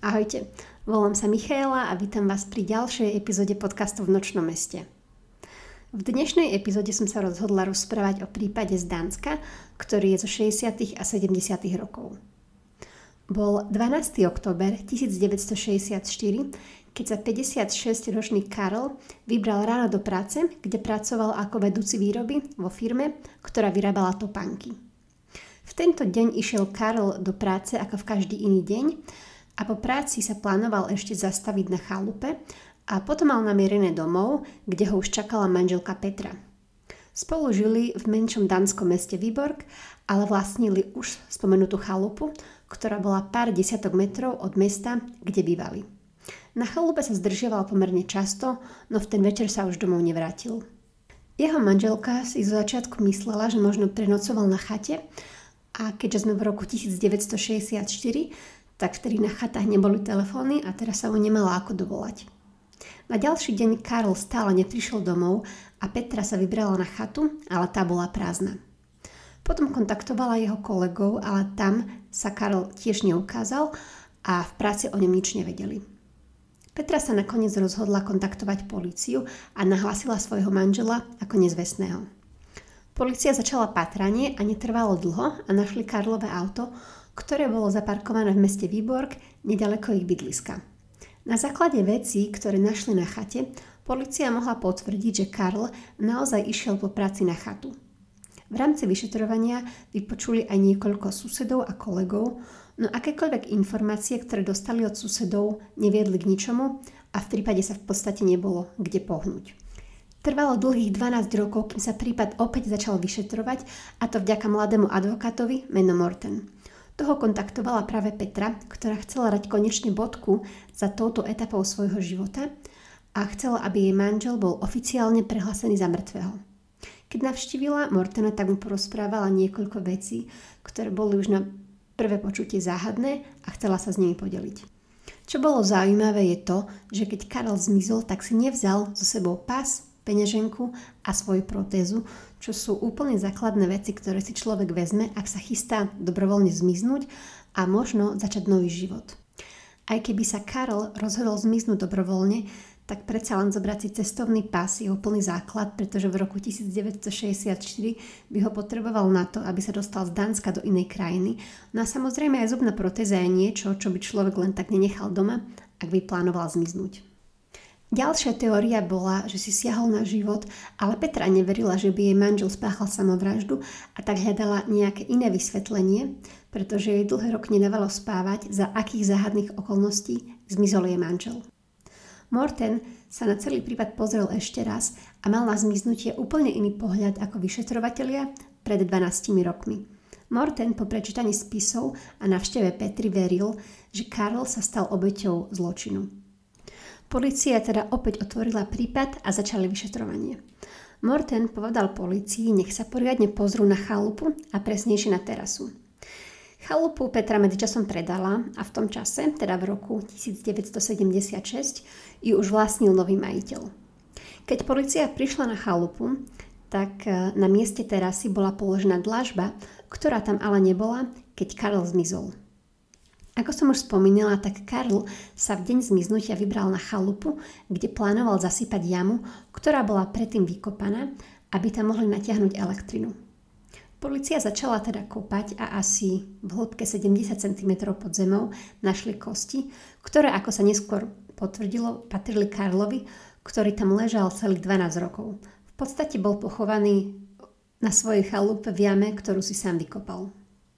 Ahojte, volám sa Michaela a vítam vás pri ďalšej epizóde podcastu V nočnom meste. V dnešnej epizóde som sa rozhodla rozprávať o prípade z Dánska, ktorý je zo 60. a 70. rokov. Bol 12. október 1964, keď sa 56-ročný Karl vybral ráno do práce, kde pracoval ako vedúci výroby vo firme, ktorá vyrábala topánky. V tento deň išiel Karl do práce ako v každý iný deň a po práci sa plánoval ešte zastaviť na chalupe a potom mal namierené domov, kde ho už čakala manželka Petra. Spolu žili v menšom dánskom meste Viborg, ale vlastnili už spomenutú chalupu, ktorá bola pár desiatok metrov od mesta, kde bývali. Na chalupe sa zdržiaval pomerne často, no v ten večer sa už domov nevrátil. Jeho manželka si zo začiatku myslela, že možno prenocoval na chate a keďže sme v roku 1964, tak vtedy na chatách neboli telefóny a teraz sa mu nemala ako dovolať. Na ďalší deň Karl stále neprišiel domov a Petra sa vybrala na chatu, ale tá bola prázdna. Potom kontaktovala jeho kolegov, ale tam sa Karl tiež neukázal a v práci o ňom nič nevedeli. Petra sa nakoniec rozhodla kontaktovať políciu a nahlásila svojho manžela ako nezvestného. Polícia začala pátranie a netrvalo dlho a našli Karlové auto, ktoré bolo zaparkované v meste Viborg, nedaleko ich bydliska. Na základe vecí, ktoré našli na chate, polícia mohla potvrdiť, že Karl naozaj išiel po práci na chatu. V rámci vyšetrovania vypočuli aj niekoľko susedov a kolegov, no akékoľvek informácie, ktoré dostali od susedov, neviedli k ničomu a v prípade sa v podstate nebolo kde pohnúť. Trvalo dlhých 12 rokov, kým sa prípad opäť začal vyšetrovať, a to vďaka mladému advokátovi menom Morten. Toho kontaktovala práve Petra, ktorá chcela dať konečne bodku za touto etapou svojho života a chcela, aby jej manžel bol oficiálne prehlásený za mŕtvého. Keď navštívila Mortena, tak mu porozprávala niekoľko vecí, ktoré boli už na prvé počutie záhadné a chcela sa s nimi podeliť. Čo bolo zaujímavé je to, že keď Karl zmizol, tak si nevzal so sebou pás, peňaženku a svoju protézu, čo sú úplne základné veci, ktoré si človek vezme, ak sa chystá dobrovoľne zmiznúť a možno začať nový život. Aj keby sa Karl rozhodol zmiznúť dobrovoľne, tak predsa len zobrať si cestovný pás je úplný základ, pretože v roku 1964 by ho potreboval na to, aby sa dostal z Dánska do inej krajiny. No a samozrejme aj zubná protéza je niečo, čo by človek len tak nenechal doma, ak by plánoval zmiznúť. Ďalšia teória bola, že si siahol na život, ale Petra neverila, že by jej manžel spáchal samovraždu a tak hľadala nejaké iné vysvetlenie, pretože jej dlhé roky nedávalo spávať, za akých záhadných okolností zmizol jej manžel. Morten sa na celý prípad pozrel ešte raz a mal na zmiznutie úplne iný pohľad ako vyšetrovatelia pred 12 rokmi. Morten po prečítaní spisov a návšteve Petry veril, že Karl sa stal obeťou zločinu. Polícia teda opäť otvorila prípad a začali vyšetrovanie. Morten povedal polícii, nech sa poriadne pozrú na chalupu a presnejšie na terasu. Chalupu Petra medzičasom predala a v tom čase, teda v roku 1976, ju už vlastnil nový majiteľ. Keď polícia prišla na chalupu, tak na mieste terasy bola položená dlažba, ktorá tam ale nebola, keď Karl zmizol. Ako som už spomínala, tak Karl sa v deň zmiznutia vybral na chalupu, kde plánoval zasypať jamu, ktorá bola predtým vykopaná, aby tam mohli natiahnuť elektrinu. Polícia začala teda kopať a asi v hĺbke 70 cm pod zemou našli kosti, ktoré, ako sa neskôr potvrdilo, patrili Karlovi, ktorý tam ležal celých 12 rokov. V podstate bol pochovaný na svojej chalupe v jame, ktorú si sám vykopal.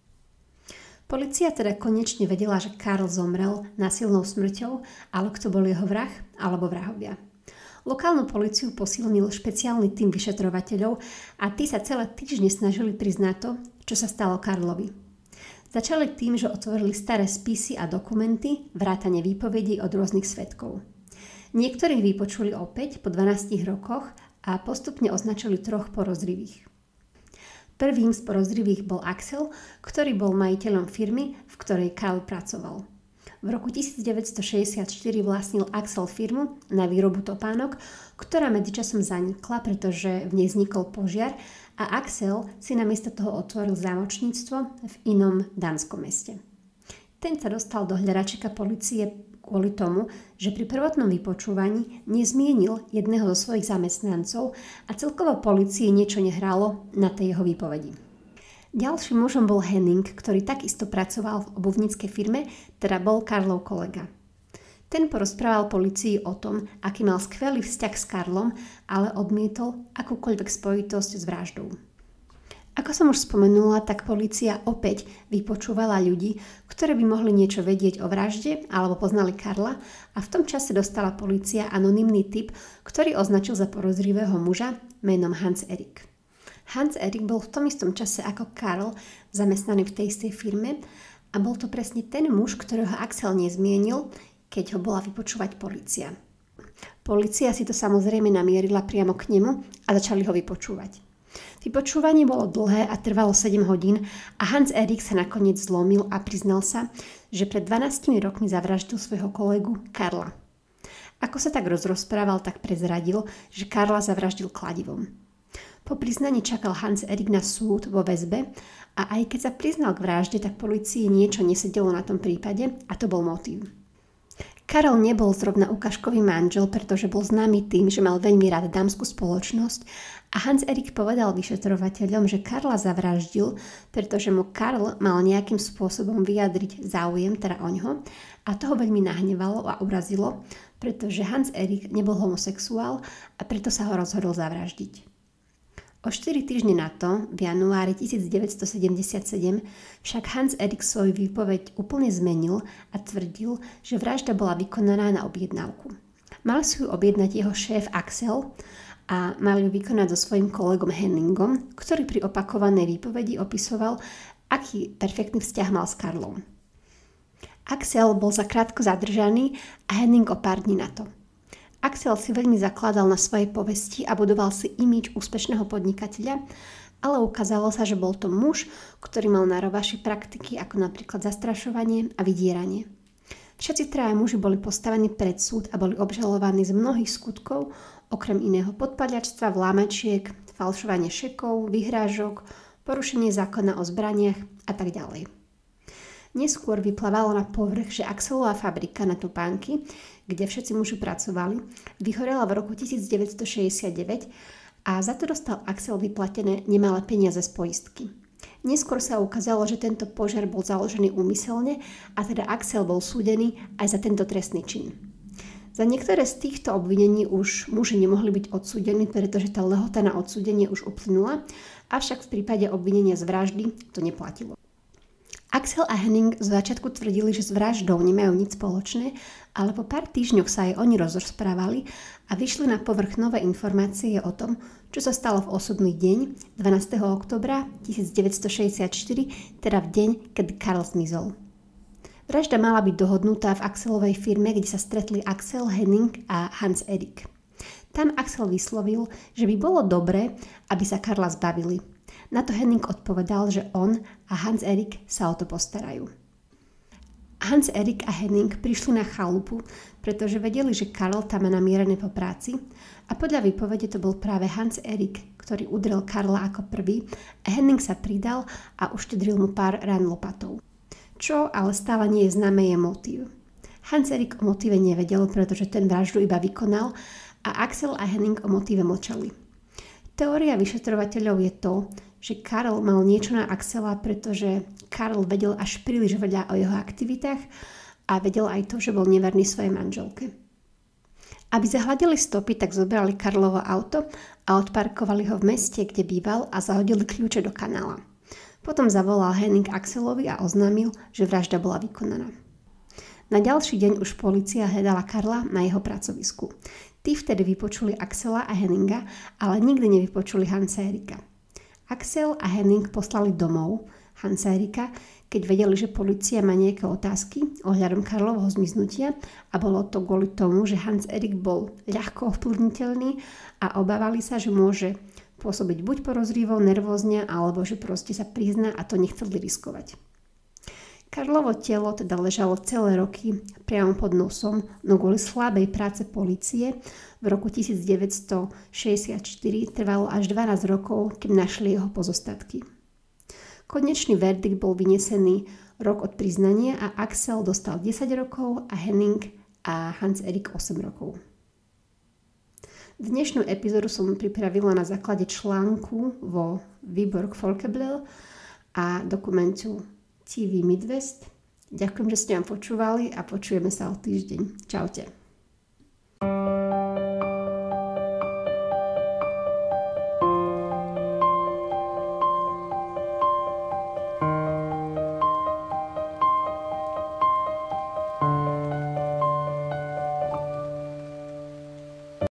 Polícia teda konečne vedela, že Karl zomrel násilnou smrťou, ale kto bol jeho vrah alebo vrahovia. Lokálnu políciu posilnil špeciálny tím vyšetrovateľov a tí sa celé týždne snažili priznať to, čo sa stalo Karlovi. Začali tým, že otvorili staré spisy a dokumenty, vrátane výpovedí od rôznych svedkov. Niektorých vypočuli opäť po 12 rokoch a postupne označili 3 podozrivých. Prvým z podozrivých bol Axel, ktorý bol majiteľom firmy, v ktorej Karl pracoval. V roku 1964 vlastnil Axel firmu na výrobu topánok, ktorá medzičasom zanikla, pretože v nej vznikol požiar a Axel si namiesto toho otvoril zámočníctvo v inom dánskom meste. Ten sa dostal do hľadačika polície kvôli tomu, že pri prvotnom vypočúvaní nezmienil jedného zo svojich zamestnancov a celkovo polícii niečo nehrálo na tej jeho výpovedi. Ďalším mužom bol Henning, ktorý takisto pracoval v obuvníckej firme, teda bol Karlov kolega. Ten porozprával polícii o tom, aký mal skvelý vzťah s Karlom, ale odmietol akúkoľvek spojitosť s vraždou. Ako som už spomenula, tak polícia opäť vypočúvala ľudí, ktorí by mohli niečo vedieť o vražde alebo poznali Karla a v tom čase dostala polícia anonymný tip, ktorý označil za podozrivého muža menom Hans Erik. Hans Erik bol v tom istom čase ako Karl zamestnaný v tej istej firme a bol to presne ten muž, ktorého Axel nezmienil, keď ho bola vypočúvať polícia. Polícia si to samozrejme namierila priamo k nemu a začali ho vypočúvať. Vypočúvanie bolo dlhé a trvalo 7 hodín a Hans Erik sa nakoniec zlomil a priznal sa, že pred 12 rokmi zavraždil svojho kolegu Karla. Ako sa tak rozprával, tak prezradil, že Karla zavraždil kladivom. Po priznaní čakal Hans Erik na súd vo väzbe a aj keď sa priznal k vražde, tak polícii niečo nesedelo na tom prípade a to bol motív. Karol nebol zrovna ukážkový manžel, pretože bol známy tým, že mal veľmi rád dámsku spoločnosť a Hans Erik povedal vyšetrovateľom, že Karla zavraždil, pretože mu Karl mal nejakým spôsobom vyjadriť záujem, teda oňho, a to ho veľmi nahnevalo a urazilo, pretože Hans Erik nebol homosexuál a preto sa ho rozhodol zavraždiť. O 4 týždne na to, v januári 1977, však Hans Erik svoju výpoveď úplne zmenil a tvrdil, že vražda bola vykonaná na objednávku. Mal si ju objednať jeho šéf Axel a mal ju vykonať so svojím kolegom Henningom, ktorý pri opakovanej výpovedi opisoval, aký perfektný vzťah mal s Karlom. Axel bol zakrátko zadržaný a Henning o pár dní na to. Axel si veľmi zakladal na svojej povesti a budoval si imidž úspešného podnikateľa, ale ukázalo sa, že bol to muž, ktorý mal na rovaši praktiky ako napríklad zastrašovanie a vydieranie. Všetci traja muži boli postavení pred súd a boli obžalovaní z mnohých skutkov, okrem iného podpaľačstva, vlámačiek, falšovanie šekov, vyhrážok, porušenie zákona o zbraniach a tak ďalej. Neskôr vyplávalo na povrch, že Axelová fabrika na topánky, kde všetci muži pracovali, vyhorela v roku 1969 a za to dostal Axel vyplatené nemalé peniaze z poistky. Neskôr sa ukázalo, že tento požiar bol založený úmyselne a teda Axel bol súdený aj za tento trestný čin. Za niektoré z týchto obvinení už muži nemohli byť odsúdení, pretože tá lehota na odsúdenie už uplynula, avšak v prípade obvinenia z vraždy to neplatilo. Axel a Henning z začiatku tvrdili, že s vraždou nemajú nič spoločné, ale po pár týždňoch sa aj oni rozprávali a vyšli na povrch nové informácie o tom, čo sa stalo v osudný deň 12. októbra 1964, teda v deň, keď Karl zmizol. Vražda mala byť dohodnutá v Axelovej firme, kde sa stretli Axel, Henning a Hans Erik. Tam Axel vyslovil, že by bolo dobré, aby sa Karla zbavili. Na to Henning odpovedal, že on a Hans Erik sa o to postarajú. Hans Erik a Henning prišli na chalupu, pretože vedeli, že Karl tam má namierené po práci a podľa výpovede to bol práve Hans Erik, ktorý udrel Karla ako prvý a Henning sa pridal a uštedril mu pár rán lopatou. Čo ale stále nie je známe je motív. Hans Erik o motíve nevedel, pretože ten vraždu iba vykonal a Axel a Henning o motíve mlčali. Teória vyšetrovateľov je to, že Karl mal niečo na Axela, pretože Karl vedel až príliš veľa o jeho aktivitách a vedel aj to, že bol neverný svojej manželke. Aby zahladili stopy, tak zobrali Karlovo auto a odparkovali ho v meste, kde býval a zahodili kľúče do kanála. Potom zavolal Henning Axelovi a oznámil, že vražda bola vykonaná. Na ďalší deň už polícia hľadala Karla na jeho pracovisku. Tí vtedy vypočuli Axela a Henninga, ale nikdy nevypočuli Hansa Erika. Axel a Henning poslali domov Hansa Erika, keď vedeli, že polícia má nejaké otázky ohľadom Karlovho zmiznutia a bolo to kvôli tomu, že Hans Erik bol ľahko ovplyvniteľný a obávali sa, že môže pôsobiť buď porozrivo, nervózne, alebo že proste sa prizná a to nechceli riskovať. Karlovo telo teda ležalo celé roky priamo pod nosom, no kvôli slabej práce polície v roku 1964 trvalo až 12 rokov, kým našli jeho pozostatky. Konečný verdikt bol vynesený rok od priznania a Axel dostal 10 rokov a Henning a Hans-Erik 8 rokov. Dnešnú epizódu som pripravila na základe článku vo Viborg Folkeblad a dokumentu TV Midwest. Ďakujem, že ste ma počúvali a počujeme sa o týždeň. Čaute.